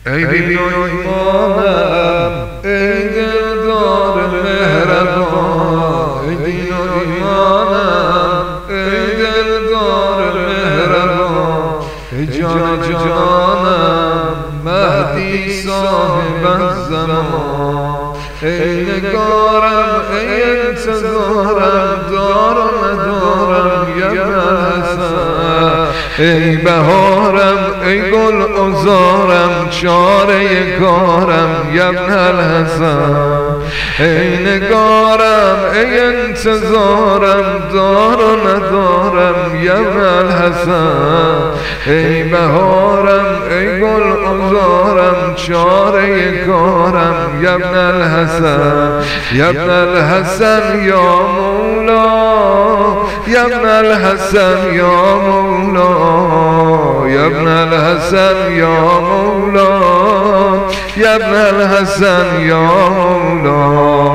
ای دین و ایمانم ای دلدار مهربان، ای دین و ایمانم ای دلدار مهربان، ای جان جانم مهدی صاحب الزمان، ای نگارم ای انتظارم دار و ندارم یا الحسن، ای بهارم ای گل عذارم چاره کارم یا الحسن، ای نگارم ای انتظارم دار و ندارم یا الحسن، ای بهارم ای گل عذارم چاره کارم یا الحسن، یا الحسن یا مولا، یا الحسن یا مولا، یا الحسن یا مولا، یا الحسن یا مولا.